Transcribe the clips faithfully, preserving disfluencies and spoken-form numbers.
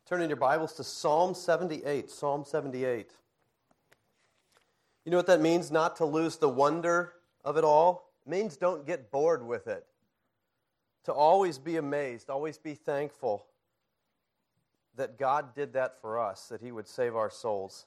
Turn in your Bibles to Psalm seventy-eight. Psalm seventy-eight. You know what that means, not to lose the wonder of it all? It means don't get bored with it. To always be amazed, always be thankful that God did that for us, that He would save our souls.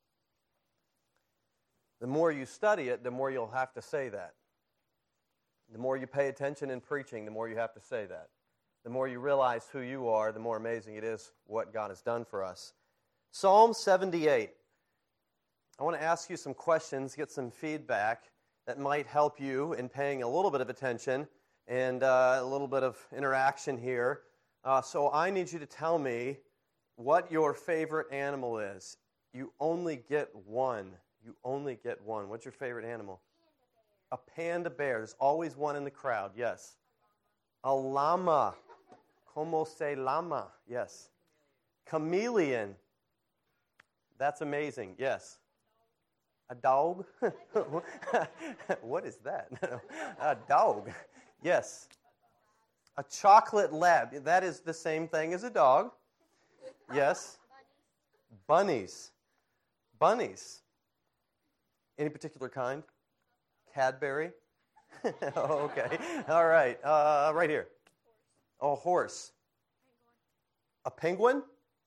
The more you study it, the more you'll have to say that. The more you pay attention in preaching, the more you have to say that. The more you realize who you are, the more amazing it is what God has done for us. Psalm seventy-eight. I want to ask you some questions, get some feedback that might help you in paying a little bit of attention and uh, a little bit of interaction here. Uh, so I need you to tell me what your favorite animal is. You only get one. You only get one. What's your favorite animal? A panda bear. There's always one in the crowd. Yes. A llama. Como se llama? Yes. Chameleon. That's amazing. Yes. A dog? What is that? A dog. Yes. A chocolate lab. That is the same thing as a dog. Yes. Bunnies. Bunnies. Any particular kind? Cadbury? Oh, okay. All right. Uh, right here. A horse. A penguin?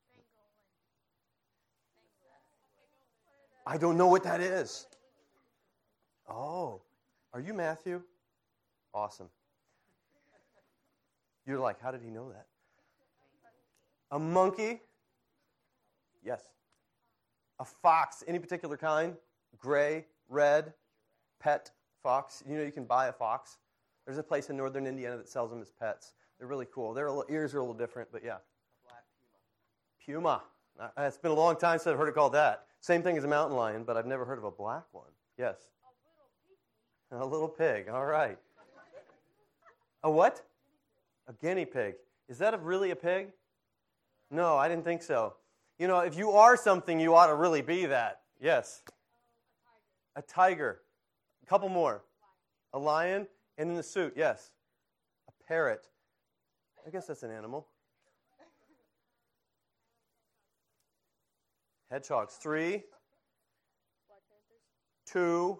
I don't know what that is. Oh. Are you Matthew? Awesome. You're like, how did he know that? A monkey? Yes. A fox, any particular kind? Gray, red, pet fox. You know you can buy a fox. There's a place in northern Indiana that sells them as pets. They're really cool. Their ears are a little different, but yeah. Black puma. Puma. Uh, It's been a long time since I've heard it called that. Same thing as a mountain lion, but I've never heard of a black one. Yes. A little pig. A little pig. All right. A what? A guinea pig. Is that a, really a pig? No, I didn't think so. You know, if you are something, you ought to really be that. Yes. A tiger. A couple more. A lion. And in the suit, yes. A parrot. I guess that's an animal. Hedgehogs. Three. Two.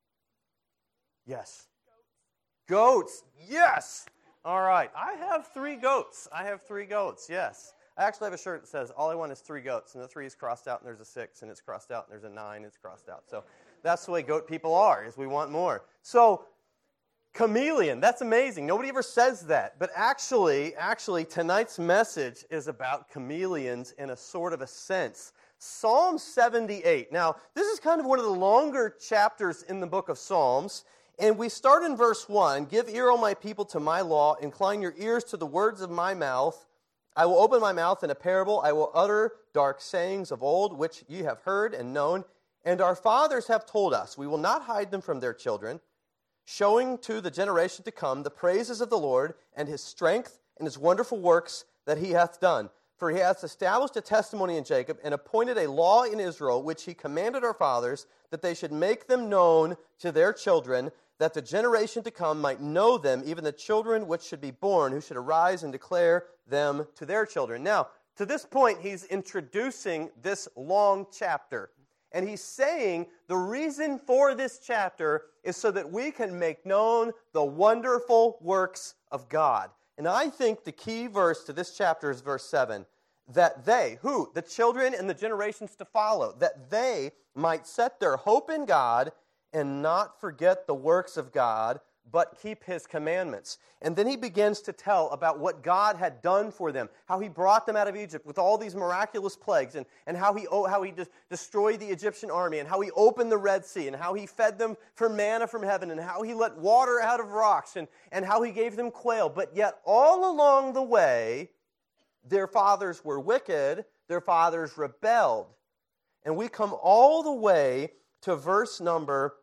Yes. Goats. Yes. All right. I have three goats. I have three goats. Yes. I actually have a shirt that says, all I want is three goats. And the three is crossed out, and there's a six, and it's crossed out, and there's a nine, and it's crossed out. So that's the way goat people are, is we want more. So, chameleon, that's amazing. Nobody ever says that. But actually, actually, tonight's message is about chameleons in a sort of a sense. Psalm seventy-eight. Now, this is kind of one of the longer chapters in the book of Psalms. And we start in verse one. Give ear, O my people, to my law. Incline your ears to the words of my mouth. I will open my mouth in a parable. I will utter dark sayings of old, which ye have heard and known. And our fathers have told us. We will not hide them from their children, showing to the generation to come the praises of the Lord and his strength and his wonderful works that he hath done. For he hath established a testimony in Jacob and appointed a law in Israel, which he commanded our fathers, that they should make them known to their children, that the generation to come might know them, even the children which should be born, who should arise and declare them to their children. Now, to this point, he's introducing this long chapter. And he's saying the reason for this chapter is so that we can make known the wonderful works of God. And I think the key verse to this chapter is verse seven. That they, who? The children and the generations to follow, that they might set their hope in God and not forget the works of God, but keep his commandments. And then he begins to tell about what God had done for them, how he brought them out of Egypt with all these miraculous plagues, and, and how he how he de- destroyed the Egyptian army, and how he opened the Red Sea, and how he fed them for manna from heaven, and how he let water out of rocks, and, and how he gave them quail. But yet all along the way, their fathers were wicked, their fathers rebelled. And we come all the way to verse number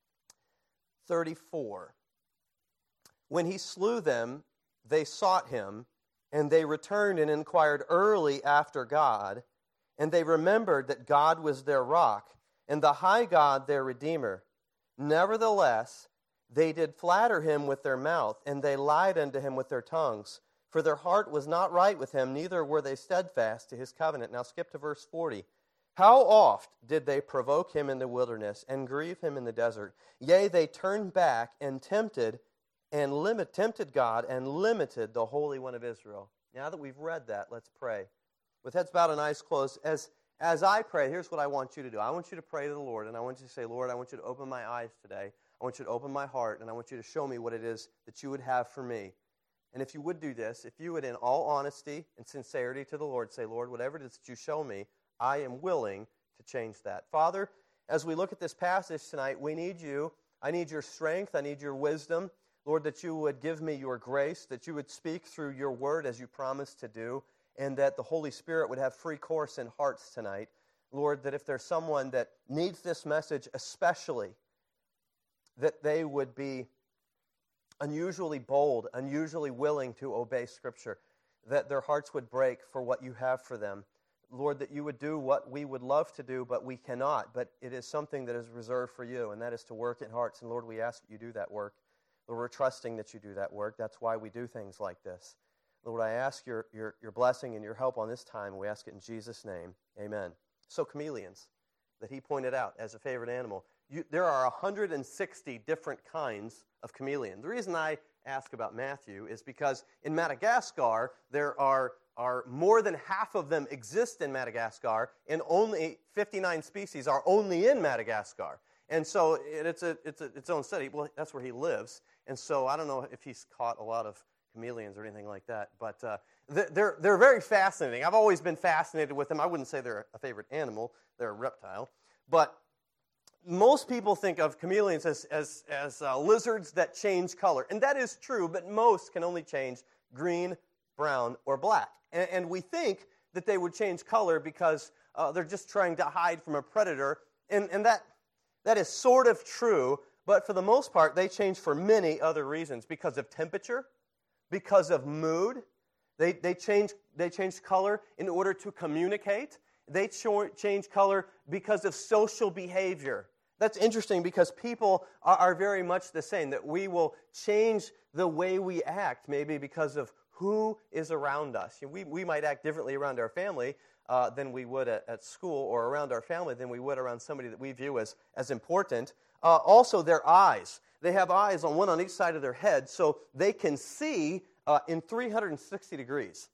thirty-four. When he slew them, they sought him, and they returned and inquired early after God, and they remembered that God was their rock, and the high God their Redeemer. Nevertheless, they did flatter him with their mouth, and they lied unto him with their tongues, For their heart was not right with him, neither were they steadfast to his covenant. Now skip to verse forty. How oft did they provoke him in the wilderness and grieve him in the desert? Yea, they turned back and tempted and limit, tempted God and limited the Holy One of Israel. Now that we've read that, let's pray. With heads bowed and eyes closed, as, as I pray, here's what I want you to do. I want you to pray to the Lord, and I want you to say, Lord, I want you to open my eyes today. I want you to open my heart, and I want you to show me what it is that you would have for me. And if you would do this, if you would in all honesty and sincerity to the Lord say, Lord, whatever it is that you show me, I am willing to change that. Father, as we look at this passage tonight, we need you. I need your strength. I need your wisdom. Lord, that you would give me your grace, that you would speak through your word as you promised to do, and that the Holy Spirit would have free course in hearts tonight. Lord, that if there's someone that needs this message especially, that they would be unusually bold, unusually willing to obey Scripture, that their hearts would break for what you have for them. Lord, that you would do what we would love to do, but we cannot. But it is something that is reserved for you, and that is to work in hearts. And Lord, we ask that you do that work. Lord, we're trusting that you do that work. That's why we do things like this. Lord, I ask your, your, your blessing and your help on this time. We ask it in Jesus' name. Amen. So chameleons, that he pointed out as a favorite animal. You, there are one hundred sixty different kinds of chameleon. The reason I ask about Matthew is because in Madagascar, there are, are more than half of them exist in Madagascar, and only fifty-nine species are only in Madagascar. And so it's a, it's a, its own study. Well, that's where he lives. And so I don't know if he's caught a lot of chameleons or anything like that. But uh, they're, they're very fascinating. I've always been fascinated with them. I wouldn't say they're a favorite animal. They're a reptile. But most people think of chameleons as, as, as uh, lizards that change color. And that is true, but most can only change green, brown, or black. And, and we think that they would change color because uh, they're just trying to hide from a predator. And, and that that is sort of true, but for the most part, they change for many other reasons. Because of temperature, because of mood. They, they, change, they change color in order to communicate. They ch- change color because of social behavior. That's interesting because people are, are very much the same, that we will change the way we act, maybe because of who is around us. We, we might act differently around our family uh, than we would at, at school, or around our family than we would around somebody that we view as, as important. Uh, also, their eyes. They have eyes on one on each side of their head, so they can see uh, in three hundred sixty degrees.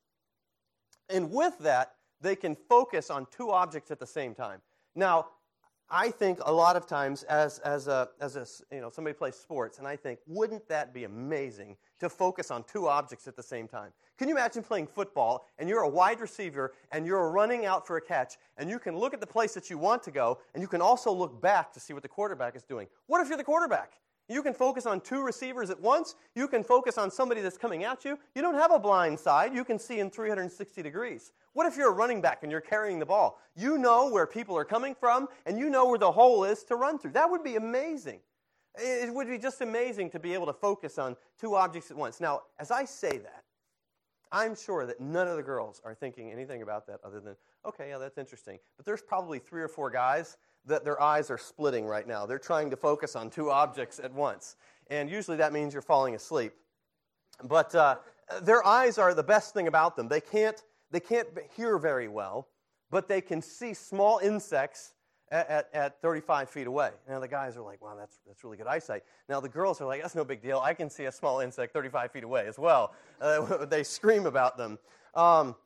And with that, they can focus on two objects at the same time. Now, I think a lot of times as as a as a you know somebody plays sports, and I think, wouldn't that be amazing to focus on two objects at the same time? Can you imagine playing football and you're a wide receiver and you're running out for a catch, and you can look at the place that you want to go, and you can also look back to see what the quarterback is doing? What if you're the quarterback? You can focus on two receivers at once. You can focus on somebody that's coming at you. You don't have a blind side. You can see in three hundred sixty degrees. What if you're a running back and you're carrying the ball? You know where people are coming from, and you know where the hole is to run through. That would be amazing. It would be just amazing to be able to focus on two objects at once. Now, as I say that, I'm sure that none of the girls are thinking anything about that other than, okay, yeah, that's interesting. But there's probably three or four guys that their eyes are splitting right now. They're trying to focus on two objects at once. And usually that means you're falling asleep. But uh, their eyes are the best thing about them. They can't, they can't hear very well, but they can see small insects at, at, at thirty-five feet away. Now the guys are like, wow, that's, that's really good eyesight. Now the girls are like, that's no big deal. I can see a small insect thirty-five feet away as well. Uh, they scream about them. Um,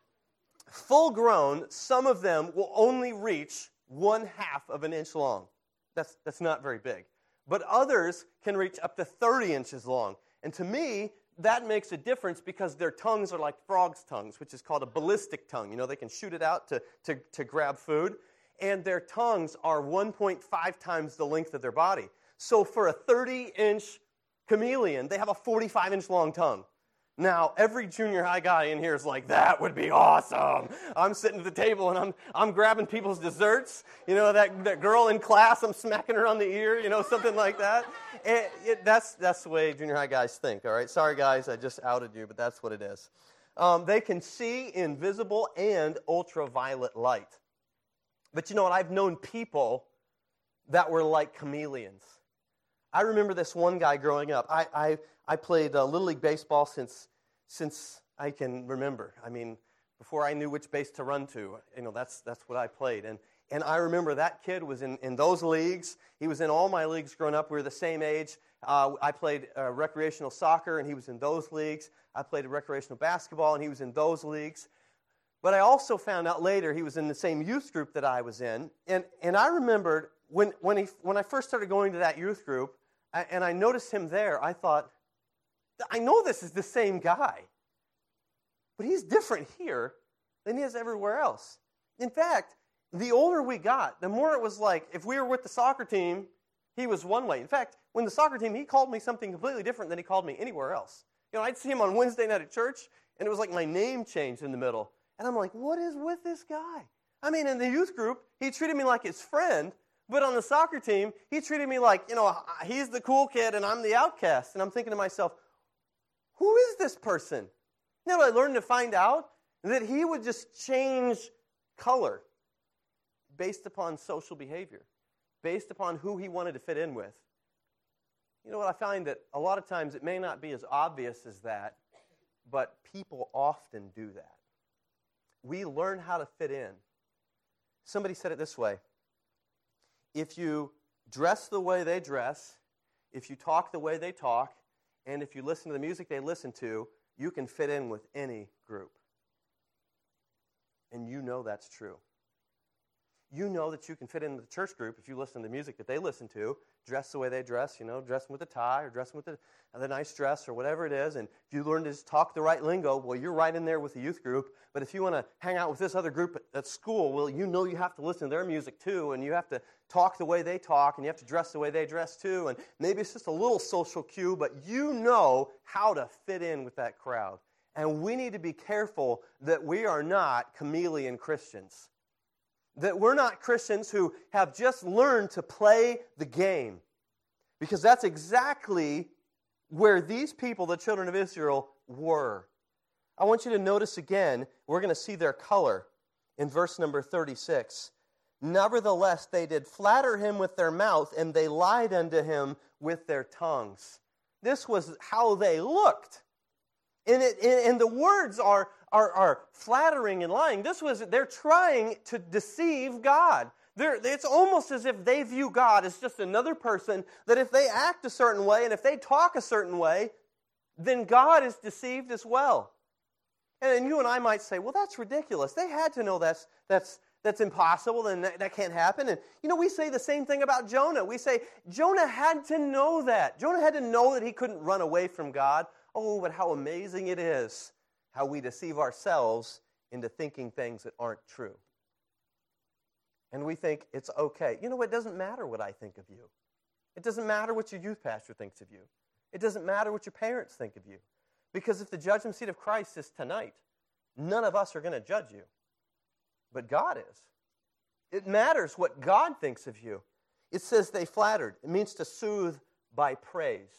full grown, some of them will only reach one half of an inch long. That's, that's not very big. But others can reach up to thirty inches long. And to me, that makes a difference because their tongues are like frogs' tongues, which is called a ballistic tongue. You know, they can shoot it out to, to, to grab food. And their tongues are one point five times the length of their body. So for a thirty-inch chameleon, they have a forty-five inch long tongue. Now, every junior high guy in here is like, that would be awesome. I'm sitting at the table and I'm I'm grabbing people's desserts. You know, that, that girl in class, I'm smacking her on the ear, you know, something like that. And it, that's, that's the way junior high guys think, all right? Sorry, guys, I just outed you, but that's what it is. Um, they can see invisible and ultraviolet light. But you know what? I've known people that were like chameleons. I remember this one guy growing up. I I, I played uh, Little League Baseball since, since I can remember. I mean, before I knew which base to run to, you know, that's that's what I played. And and I remember that kid was in, in those leagues. He was in all my leagues growing up. We were the same age. Uh, I played uh, recreational soccer, and he was in those leagues. I played recreational basketball, and he was in those leagues. But I also found out later he was in the same youth group that I was in. And and I remembered when when he when I first started going to that youth group, I, and I noticed him there, I thought, I know this is the same guy, but he's different here than he is everywhere else. In fact, the older we got, the more it was like, if we were with the soccer team, he was one way. In fact, when the soccer team, he called me something completely different than he called me anywhere else. You know, I'd see him on Wednesday night at church, and it was like my name changed in the middle. And I'm like, what is with this guy? I mean, in the youth group, he treated me like his friend, but on the soccer team, he treated me like, you know, he's the cool kid and I'm the outcast. And I'm thinking to myself, who is this person? You know, I learned to find out that he would just change color based upon social behavior, based upon who he wanted to fit in with. You know what, I find that a lot of times it may not be as obvious as that, but people often do that. We learn how to fit in. Somebody said it this way: if you dress the way they dress, if you talk the way they talk, and if you listen to the music they listen to, you can fit in with any group. And you know that's true. You know that you can fit in with the church group if you listen to the music that they listen to, dress the way they dress, you know, dressing with a tie or dressing with the, the nice dress or whatever it is, and if you learn to just talk the right lingo, well, you're right in there with the youth group. But if you want to hang out with this other group at, at school, well, you know you have to listen to their music too, and you have to talk the way they talk, and you have to dress the way they dress too, and maybe it's just a little social cue, but you know how to fit in with that crowd. And we need to be careful that we are not chameleon Christians. That we're not Christians who have just learned to play the game. Because that's exactly where these people, the children of Israel, were. I want you to notice again, we're going to see their color in verse number thirty-six. Nevertheless, they did flatter him with their mouth, and they lied unto him with their tongues. This was how they looked. And, it, and the words are, are, are flattering and lying. This was, they're trying to deceive God. They're, it's almost as if they view God as just another person, that if they act a certain way and if they talk a certain way, then God is deceived as well. And then you and I might say, well, that's ridiculous. They had to know that's, that's, that's impossible and that, that can't happen. And, you know, we say the same thing about Jonah. We say, Jonah had to know that. Jonah had to know that he couldn't run away from God. Oh, but how amazing it is how we deceive ourselves into thinking things that aren't true. And we think it's okay. You know, it doesn't matter what I think of you. It doesn't matter what your youth pastor thinks of you. It doesn't matter what your parents think of you. Because if the judgment seat of Christ is tonight, none of us are going to judge you. But God is. It matters what God thinks of you. It says they flattered. It means to soothe by praise.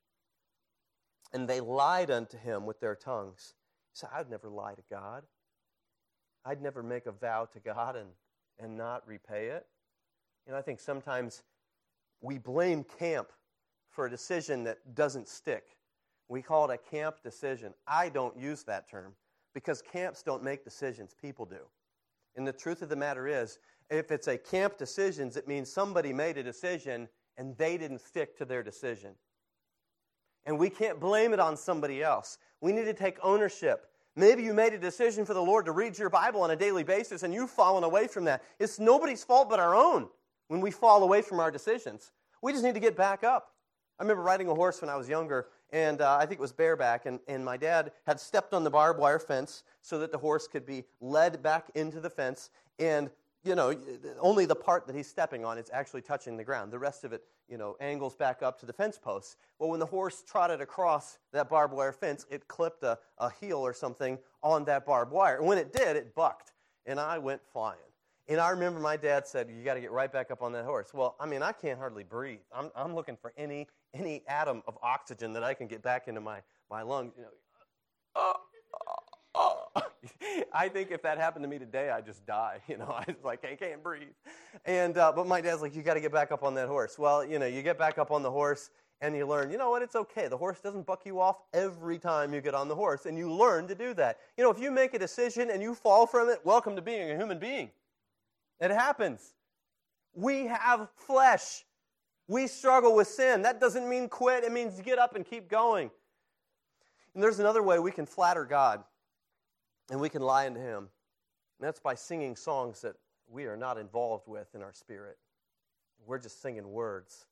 And they lied unto him with their tongues. He said, I'd never lie to God. I'd never make a vow to God and, and not repay it. You know, I think sometimes we blame camp for a decision that doesn't stick. We call it a camp decision. I don't use that term because camps don't make decisions. People do. And the truth of the matter is, if it's a camp decisions, it means somebody made a decision and they didn't stick to their decision. And we can't blame it on somebody else. We need to take ownership. Maybe you made a decision for the Lord to read your Bible on a daily basis and you've fallen away from that. It's nobody's fault but our own when we fall away from our decisions. We just need to get back up. I remember riding a horse when I was younger, and uh, I think it was bareback, and, and my dad had stepped on the barbed wire fence so that the horse could be led back into the fence, and you know, only the part that he's stepping on is actually touching the ground. The rest of it, you know, angles back up to the fence posts. Well, when the horse trotted across that barbed wire fence, it clipped a, a heel or something on that barbed wire. And when it did, it bucked, and I went flying. And I remember my dad said, you got to get right back up on that horse. Well, I mean, I can't hardly breathe. I'm, I'm looking for any any atom of oxygen that I can get back into my, my lungs. You know, oh, oh, oh. I think if that happened to me today, I'd just die. You know, I was like, I can't breathe. And uh, but my dad's like, you got to get back up on that horse. Well, you know, you get back up on the horse, And you learn, you know what, it's okay. The horse doesn't buck you off every time you get on the horse, and you learn to do that. You know, if you make a decision and you fall from it, welcome to being a human being. It happens. We have flesh. We struggle with sin. That doesn't mean quit. It means get up and keep going. And there's another way we can flatter God, and we can lie into Him. And that's by singing songs that we are not involved with in our spirit. We're just singing words.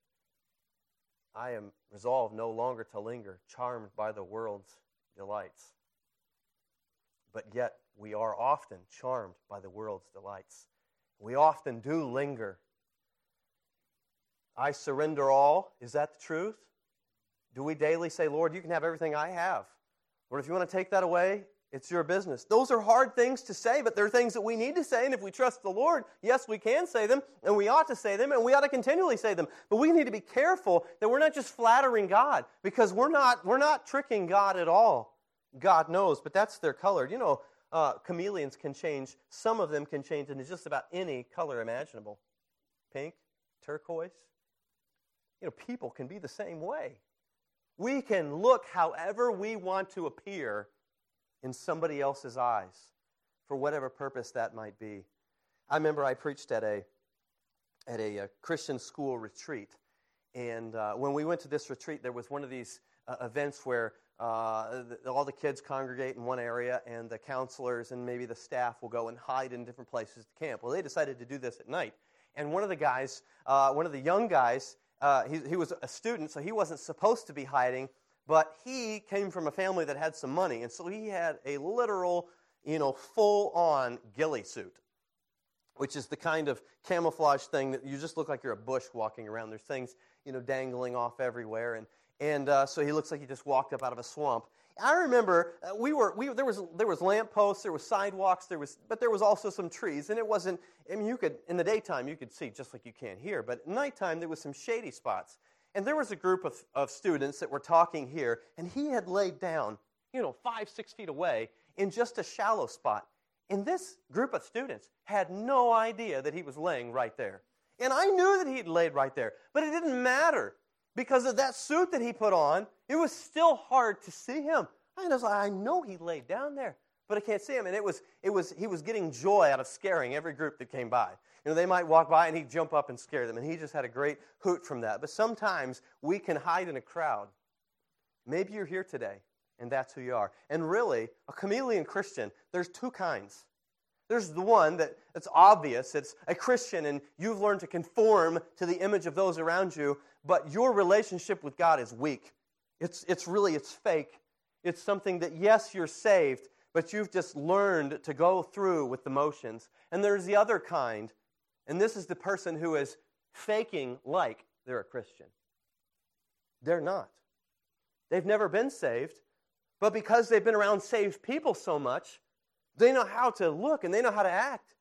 I am resolved no longer to linger, charmed by the world's delights. But yet, we are often charmed by the world's delights. We often do linger. I surrender all. Is that the truth? Do we daily say, Lord, you can have everything I have? Lord, if you want to take that away, it's your business. Those are hard things to say, but they're things that we need to say. And if we trust the Lord, yes, we can say them, and we ought to say them, and we ought to continually say them. But we need to be careful that we're not just flattering God, because we're not, we're not tricking God at all. God knows, but that's their color. You know, uh, chameleons can change. Some of them can change into just about any color imaginable. Pink, turquoise. You know, people can be the same way. We can look however we want to appear in somebody else's eyes, for whatever purpose that might be. I remember I preached at a at a, a Christian school retreat, and uh, when we went to this retreat, there was one of these uh, events where uh, the, all the kids congregate in one area, and the counselors and maybe the staff will go and hide in different places at the camp. Well, they decided to do this at night, and one of the guys, uh, one of the young guys, uh, he, he was a student, so he wasn't supposed to be hiding. But he came from a family that had some money, and so he had a literal, you know, full-on ghillie suit, which is the kind of camouflage thing that you just look like you're a bush walking around. There's things, you know, dangling off everywhere, and and uh, so he looks like he just walked up out of a swamp. I remember uh, we were we there was there was lampposts, there was sidewalks, there was but there was also some trees, and it wasn't. I mean, you could in the daytime you could see just like you can here, but at nighttime there was some shady spots. And there was a group of, of students that were talking here, and he had laid down, you know, five, six feet away in just a shallow spot. And this group of students had no idea that he was laying right there. And I knew that he'd laid right there, but it didn't matter. Because of that suit that he put on, it was still hard to see him. I was like, I know he laid down there, but I can't see him. And it was, it was, he was getting joy out of scaring every group that came by. You know, they might walk by and he'd jump up and scare them, and he just had a great hoot from that. But sometimes we can hide in a crowd. Maybe you're here today, and that's who you are. And really, a chameleon Christian, there's two kinds. There's the one that it's obvious, it's a Christian, and you've learned to conform to the image of those around you, but your relationship with God is weak. It's, it's really, it's fake. It's something that, yes, you're saved, but you've just learned to go through with the motions. And there's the other kind. And this is the person who is faking like they're a Christian. They're not. They've never been saved, but because they've been around saved people so much, they know how to look and they know how to act.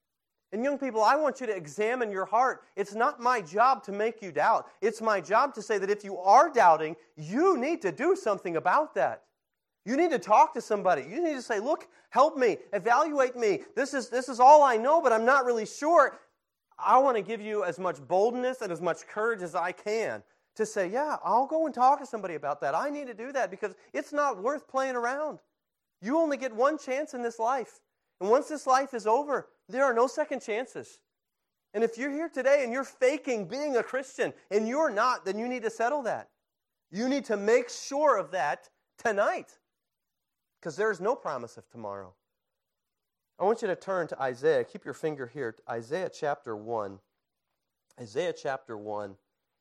And young people, I want you to examine your heart. It's not my job to make you doubt. It's my job to say that if you are doubting, you need to do something about that. You need to talk to somebody. You need to say, look, help me, evaluate me. This is, this is all I know, but I'm not really sure. I want to give you as much boldness and as much courage as I can to say, yeah, I'll go and talk to somebody about that. I need to do that because it's not worth playing around. You only get one chance in this life. And once this life is over, there are no second chances. And if you're here today and you're faking being a Christian and you're not, then you need to settle that. You need to make sure of that tonight because there's no promise of tomorrow. I want you to turn to Isaiah. Keep your finger here. Isaiah chapter one. Isaiah chapter one.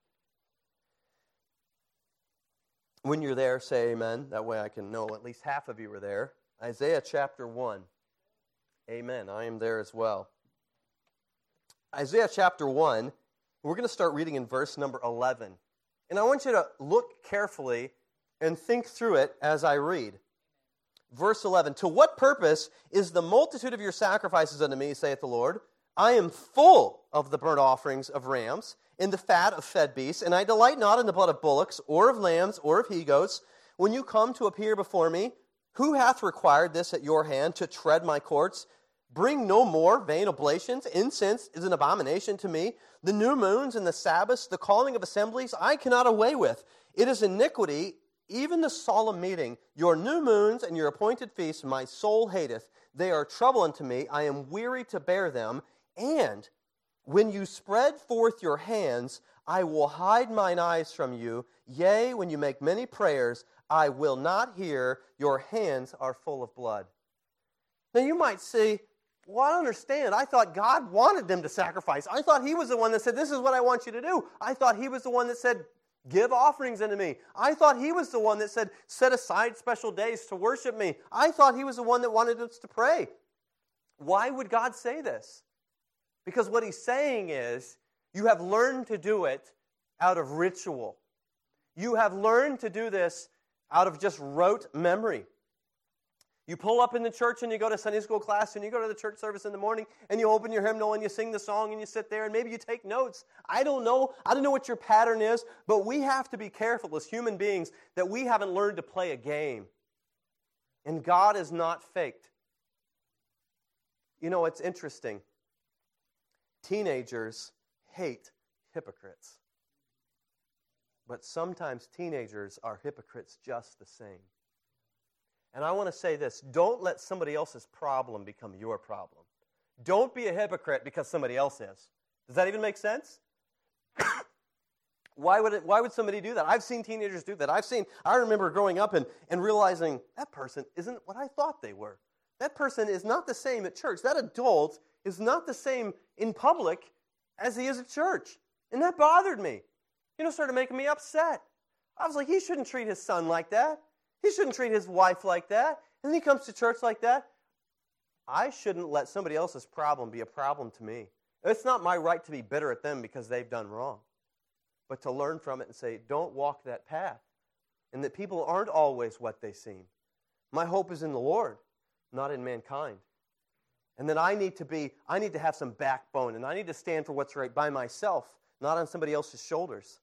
When you're there, say amen. That way I can know at least half of you are there. Isaiah chapter one. Amen. I am there as well. Isaiah chapter one. We're going to start reading in verse number eleven. And I want you to look carefully and think through it as I read. Verse eleven, to what purpose is the multitude of your sacrifices unto me, saith the Lord? I am full of the burnt offerings of rams, and the fat of fed beasts, and I delight not in the blood of bullocks, or of lambs, or of he-goats. When you come to appear before me, who hath required this at your hand, to tread my courts? Bring no more vain oblations. Incense is an abomination to me. The new moons and the Sabbaths, the calling of assemblies, I cannot away with. It is iniquity, even the solemn meeting. Your new moons and your appointed feasts my soul hateth. They are trouble unto me. I am weary to bear them. And when you spread forth your hands, I will hide mine eyes from you. Yea, when you make many prayers, I will not hear. Your hands are full of blood. Now you might say, well, I don't understand. I thought God wanted them to sacrifice. I thought He was the one that said, this is what I want you to do. I thought He was the one that said, give offerings unto me. I thought He was the one that said, set aside special days to worship me. I thought He was the one that wanted us to pray. Why would God say this? Because what He's saying is, you have learned to do it out of ritual. You have learned to do this out of just rote memory. You pull up in the church and you go to Sunday school class and you go to the church service in the morning and you open your hymnal and you sing the song and you sit there and maybe you take notes. I don't know. I don't know what your pattern is, but we have to be careful as human beings that we haven't learned to play a game. And God is not faked. You know, it's interesting. Teenagers hate hypocrites. But sometimes teenagers are hypocrites just the same. And I want to say this, don't let somebody else's problem become your problem. Don't be a hypocrite because somebody else is. Does that even make sense? Why would it, why would somebody do that? I've seen teenagers do that. I've seen, I remember growing up and, and realizing that person isn't what I thought they were. That person is not the same at church. That adult is not the same in public as he is at church. And that bothered me. You know, started making me upset. I was like, he shouldn't treat his son like that. He shouldn't treat his wife like that. And then he comes to church like that. I shouldn't let somebody else's problem be a problem to me. It's not my right to be bitter at them because they've done wrong. But to learn from it and say, don't walk that path. And that people aren't always what they seem. My hope is in the Lord, not in mankind. And then I need to be, I need to have some backbone, and I need to stand for what's right by myself, not on somebody else's shoulders.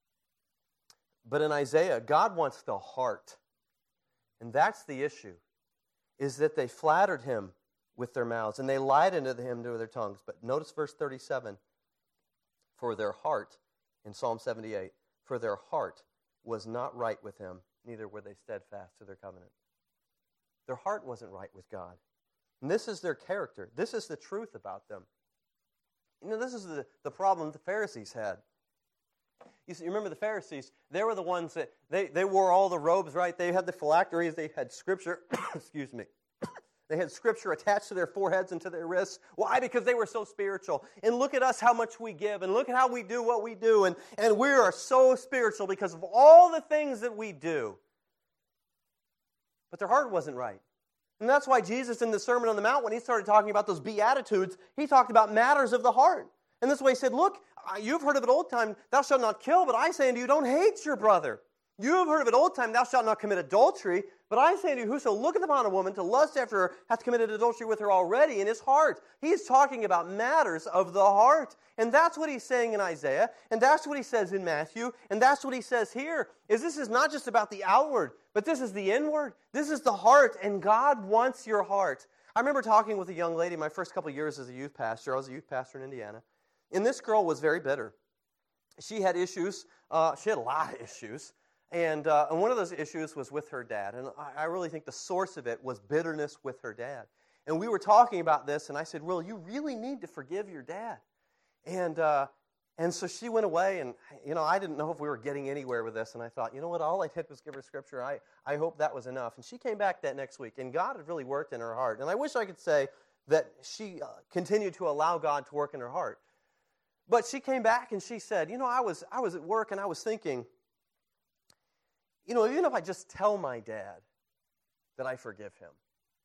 But in Isaiah, God wants the heart. And that's the issue, is that they flattered him with their mouths, and they lied unto him with their tongues. But notice verse thirty-seven. For their heart, in Psalm seventy-eight, for their heart was not right with him, neither were they steadfast to their covenant. Their heart wasn't right with God. And this is their character. This is the truth about them. You know, this is the, the problem the Pharisees had. You see, remember the Pharisees, they were the ones that, they, they wore all the robes, right? They had the phylacteries, they had scripture, excuse me. They had scripture attached to their foreheads and to their wrists. Why? Because they were so spiritual. And look at us, how much we give, and look at how we do what we do. And, and we are so spiritual because of all the things that we do. But their heart wasn't right. And that's why Jesus in the Sermon on the Mount, when he started talking about those Beatitudes, he talked about matters of the heart. And this way he said, look, you've heard of it old time, thou shalt not kill, but I say unto you, don't hate your brother. You have heard of it old time, thou shalt not commit adultery, but I say unto you, whoso looketh upon a woman to lust after her hath committed adultery with her already in his heart. He's talking about matters of the heart. And that's what he's saying in Isaiah, and that's what he says in Matthew, and that's what he says here, is this is not just about the outward, but this is the inward. This is the heart, and God wants your heart. I remember talking with a young lady my first couple of years as a youth pastor. I was a youth pastor in Indiana. And this girl was very bitter. She had issues. Uh, she had a lot of issues. And, uh, and one of those issues was with her dad. And I, I really think the source of it was bitterness with her dad. And we were talking about this, and I said, Will, you really need to forgive your dad. And uh, and so she went away, and you know, I didn't know if we were getting anywhere with this. And I thought, you know what, all I did was give her scripture. I, I hope that was enough. And she came back that next week, and God had really worked in her heart. And I wish I could say that she uh, continued to allow God to work in her heart. But she came back and she said, you know, I was I was at work and I was thinking, you know, even if I just tell my dad that I forgive him,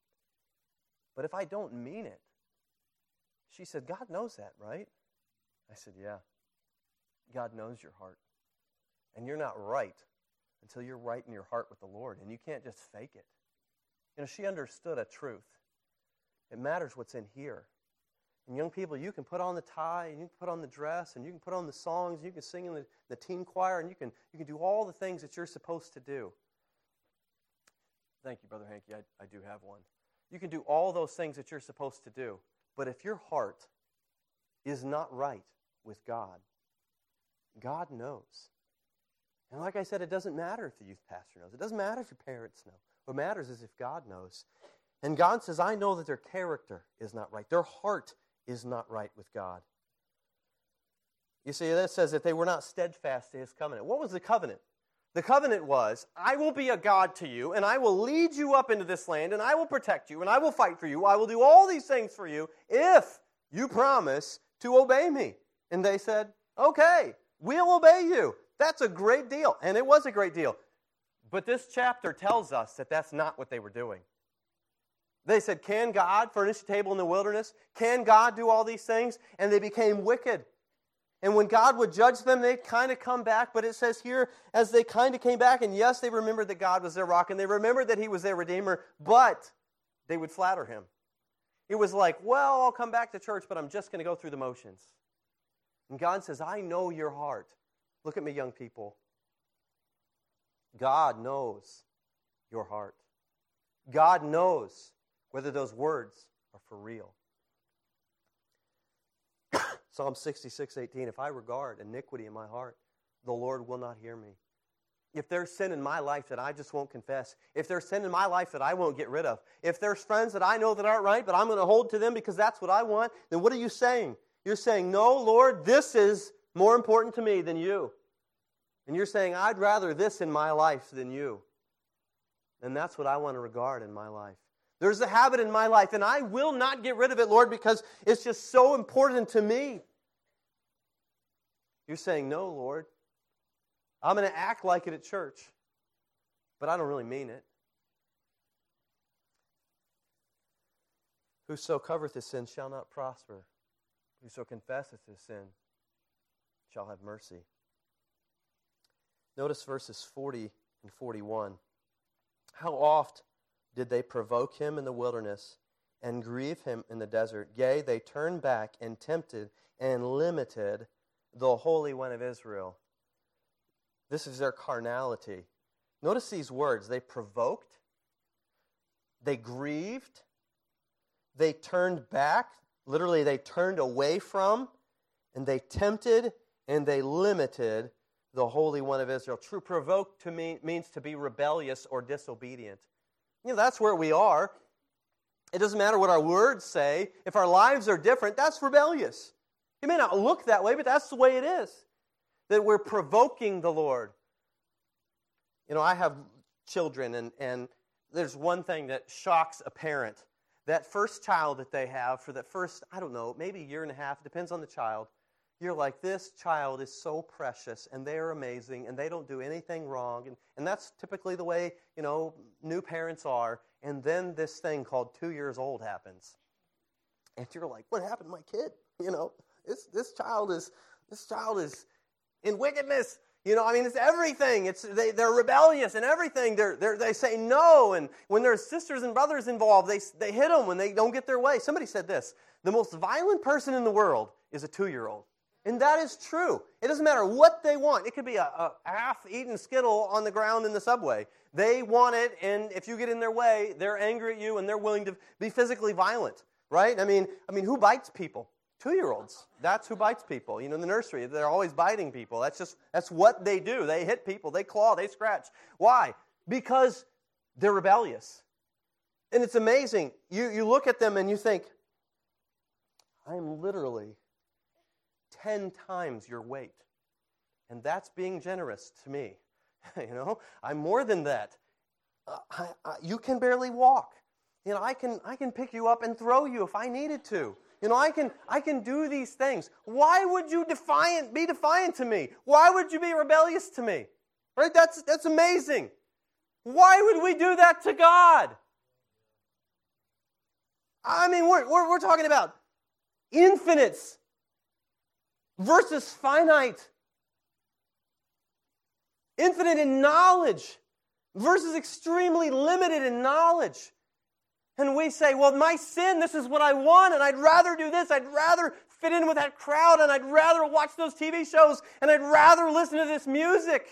but if I don't mean it, she said, God knows that, right? I said, yeah. God knows your heart. And you're not right until you're right in your heart with the Lord, and you can't just fake it. You know, she understood a truth. It matters what's in here. And young people, you can put on the tie, and you can put on the dress, and you can put on the songs, and you can sing in the, the teen choir, and you can you can do all the things that you're supposed to do. Thank you, Brother Hanky. I, I do have one. You can do all those things that you're supposed to do. But if your heart is not right with God, God knows. And like I said, it doesn't matter if the youth pastor knows. It doesn't matter if your parents know. What matters is if God knows. And God says, I know that their character is not right. Their heart is not right with God. You see, that says that they were not steadfast to His covenant. What was the covenant? The covenant was, I will be a God to you, and I will lead you up into this land, and I will protect you, and I will fight for you. I will do all these things for you if you promise to obey me. And they said, okay, we'll obey you. That's a great deal. And it was a great deal. But this chapter tells us that that's not what they were doing. They said, can God furnish a table in the wilderness? Can God do all these things? And they became wicked. And when God would judge them, they'd kind of come back. But it says here, as they kind of came back, and yes, they remembered that God was their rock, and they remembered that He was their Redeemer, but they would flatter Him. It was like, well, I'll come back to church, but I'm just going to go through the motions. And God says, I know your heart. Look at me, young people. God knows your heart. God knows whether those words are for real. Psalm sixty-six eighteen, if I regard iniquity in my heart, the Lord will not hear me. If there's sin in my life that I just won't confess, if there's sin in my life that I won't get rid of, if there's friends that I know that aren't right, but I'm going to hold to them because that's what I want, then what are you saying? You're saying, no, Lord, this is more important to me than you. And you're saying, I'd rather this in my life than you. And that's what I want to regard in my life. There's a habit in my life, and I will not get rid of it, Lord, because it's just so important to me. You're saying, no, Lord, I'm going to act like it at church, but I don't really mean it. Whoso covereth his sin shall not prosper. Whoso confesseth his sin shall have mercy. Notice verses forty and forty-one. How oft did they provoke him in the wilderness and grieve him in the desert? Yea, they turned back and tempted and limited the Holy One of Israel. This is their carnality. Notice these words. They provoked, they grieved, they turned back, literally they turned away from, and they tempted and they limited the Holy One of Israel. True, provoke to mean, means to be rebellious or disobedient. You know, that's where we are. It doesn't matter what our words say. If our lives are different, that's rebellious. It may not look that way, but that's the way it is. That we're provoking the Lord. You know, I have children, and, and there's one thing that shocks a parent. That first child that they have, for that first, I don't know, maybe a year and a half, depends on the child. You're like, this child is so precious, and they are amazing, and they don't do anything wrong. And, and that's typically the way, you know, new parents are. And then this thing called two years old happens. And you're like, what happened to my kid? You know, this this child is this child is in wickedness. You know, I mean, it's everything. It's they, they're rebellious and everything. They're, they're, they say no, and when there's sisters and brothers involved, they, they hit them when they don't get their way. Somebody said this, the most violent person in the world is a two-year-old. And that is true. It doesn't matter what they want. It could be a, a half-eaten Skittle on the ground in the subway. They want it, and if you get in their way, they're angry at you, and they're willing to be physically violent, right? I mean, I mean, who bites people? Two-year-olds. That's who bites people. You know, in the nursery, they're always biting people. That's just, that's what they do. They hit people. They claw. They scratch. Why? Because they're rebellious. And it's amazing. You, you look at them and you think, I'm literally ten times your weight. And that's being generous to me. You know, I'm more than that. Uh, I, I, you can barely walk. You know, I can I can pick you up and throw you if I needed to. You know, I can I can do these things. Why would you defiant be defiant to me? Why would you be rebellious to me? Right? That's that's amazing. Why would we do that to God? I mean, we're we're, we're talking about infinites versus finite. Infinite in knowledge versus extremely limited in knowledge. And we say, well, my sin, this is what I want, and I'd rather do this. I'd rather fit in with that crowd, and I'd rather watch those T V shows, and I'd rather listen to this music.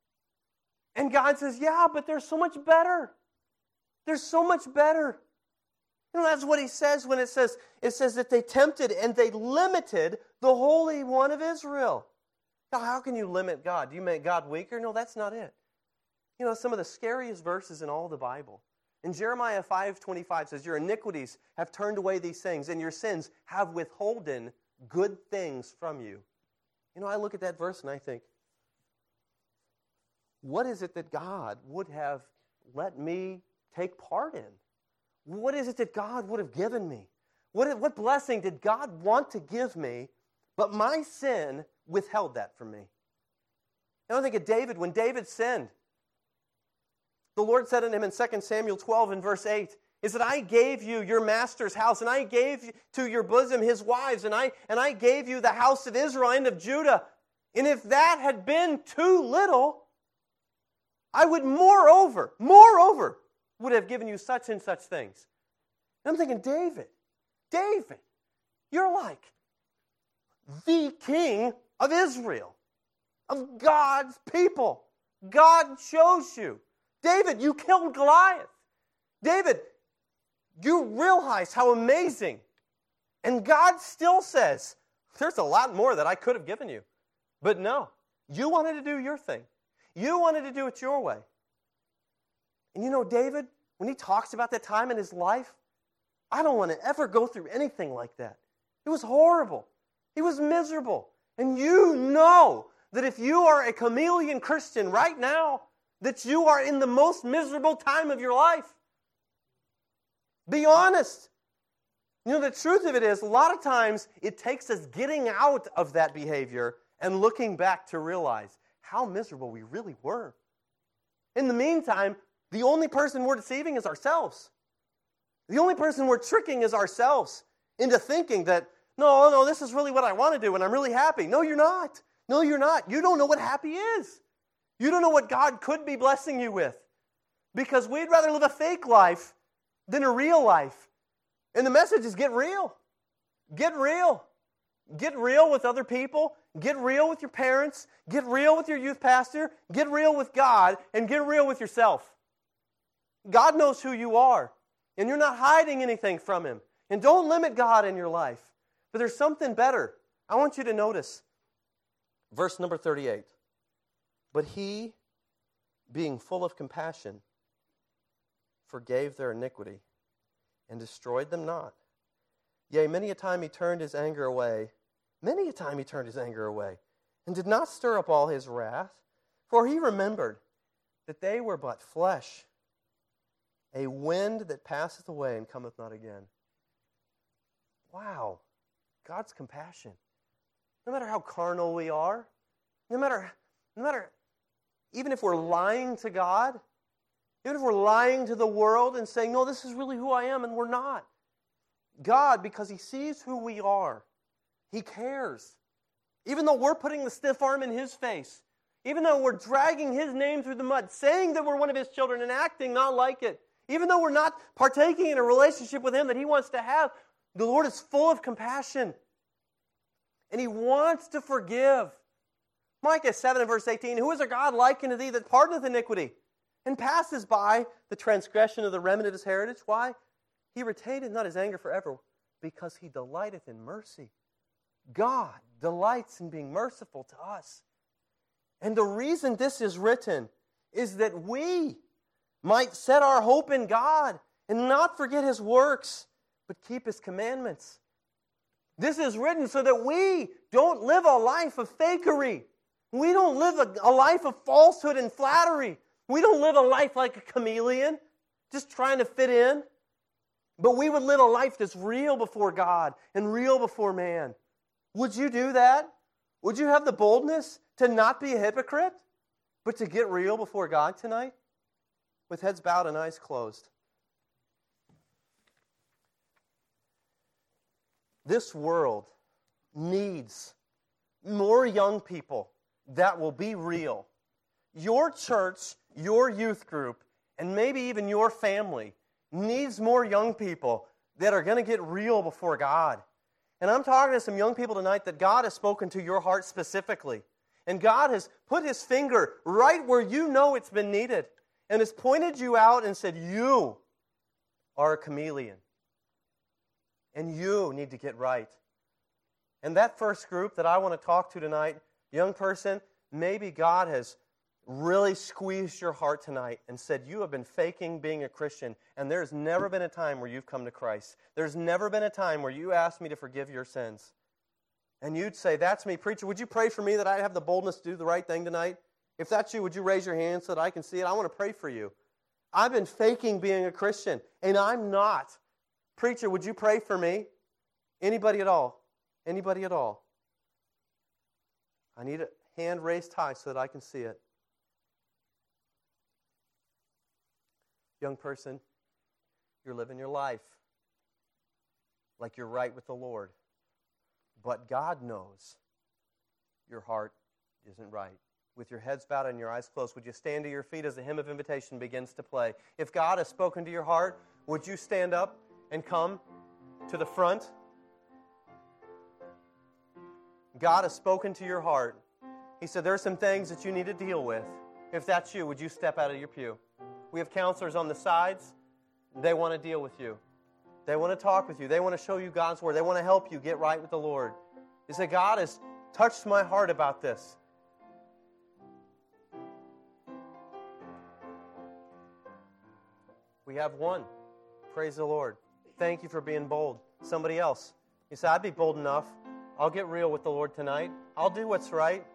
And God says, yeah, but there's so much better. There's so much better. You know, that's what he says when it says, it says that they tempted and they limited the Holy One of Israel. Now, how can you limit God? Do you make God weaker? No, that's not it. You know, some of the scariest verses in all the Bible. In Jeremiah five twenty-five says, your iniquities have turned away these things, and your sins have withholden good things from you. You know, I look at that verse and I think, what is it that God would have let me take part in? What is it that God would have given me? What, what blessing did God want to give me, but my sin withheld that from me? I don't think of David. When David sinned, the Lord said unto him in Second Samuel twelve and verse eight, is that I gave you your master's house, and I gave to your bosom his wives, and I, and I gave you the house of Israel and of Judah. And if that had been too little, I would moreover, moreover, would have given you such and such things. And I'm thinking, David, David, you're like the king of Israel, of God's people. God chose you. David, you killed Goliath. David, you realize how amazing. And God still says, there's a lot more that I could have given you. But no, you wanted to do your thing. You wanted to do it your way. And you know, David, when he talks about that time in his life, I don't want to ever go through anything like that. It was horrible. He was miserable. And you know that if you are a chameleon Christian right now, that you are in the most miserable time of your life. Be honest. You know, the truth of it is, a lot of times it takes us getting out of that behavior and looking back to realize how miserable we really were. In the meantime, the only person we're deceiving is ourselves. The only person we're tricking is ourselves into thinking that, no, no, this is really what I want to do and I'm really happy. No, you're not. No, you're not. You don't know what happy is. You don't know what God could be blessing you with. Because we'd rather live a fake life than a real life. And the message is get real. Get real. Get real with other people. Get real with your parents. Get real with your youth pastor. Get real with God. And get real with yourself. God knows who you are. And you're not hiding anything from Him. And don't limit God in your life. But there's something better. I want you to notice verse number thirty-eight. But He, being full of compassion, forgave their iniquity and destroyed them not. Yea, many a time He turned His anger away. Many a time He turned His anger away and did not stir up all His wrath. For He remembered that they were but flesh, a wind that passeth away and cometh not again. Wow. God's compassion. No matter how carnal we are, no matter, no matter, even if we're lying to God, even if we're lying to the world and saying, no, this is really who I am, and we're not. God, because He sees who we are, He cares. Even though we're putting the stiff arm in His face, even though we're dragging His name through the mud, saying that we're one of His children and acting not like it, even though we're not partaking in a relationship with Him that He wants to have, the Lord is full of compassion. And He wants to forgive. Micah seven and verse eighteen, who is a God like unto thee that pardoneth iniquity and passes by the transgression of the remnant of His heritage? Why? He retaineth not His anger forever, because He delighteth in mercy. God delights in being merciful to us. And the reason this is written is that we might set our hope in God and not forget His works, but keep His commandments. This is written so that we don't live a life of fakery. We don't live a, a life of falsehood and flattery. We don't live a life like a chameleon, just trying to fit in. But we would live a life that's real before God and real before man. Would you do that? Would you have the boldness to not be a hypocrite, but to get real before God tonight? With heads bowed and eyes closed. This world needs more young people that will be real. Your church, your youth group, and maybe even your family needs more young people that are going to get real before God. And I'm talking to some young people tonight that God has spoken to your heart specifically. And God has put His finger right where you know it's been needed and has pointed you out and said, you are a chameleon. And you need to get right. And that first group that I want to talk to tonight, young person, maybe God has really squeezed your heart tonight and said, you have been faking being a Christian, and there's never been a time where you've come to Christ. There's never been a time where you asked me to forgive your sins. And you'd say, that's me. Preacher, would you pray for me that I have the boldness to do the right thing tonight? If that's you, would you raise your hand so that I can see it? I want to pray for you. I've been faking being a Christian, and I'm not. Preacher, would you pray for me? Anybody at all? Anybody at all? I need a hand raised high so that I can see it. Young person, you're living your life like you're right with the Lord. But God knows your heart isn't right. With your heads bowed and your eyes closed, would you stand to your feet as the hymn of invitation begins to play? If God has spoken to your heart, would you stand up and come to the front? God has spoken to your heart. He said there are some things that you need to deal with. If that's you, would you step out of your pew? We have counselors on the sides. They want to deal with you. They want to talk with you. They want to show you God's Word. They want to help you get right with the Lord. You say, God has touched my heart about this. We have one. Praise the Lord. Thank you for being bold. Somebody else. You say, I'd be bold enough. I'll get real with the Lord tonight. I'll do what's right.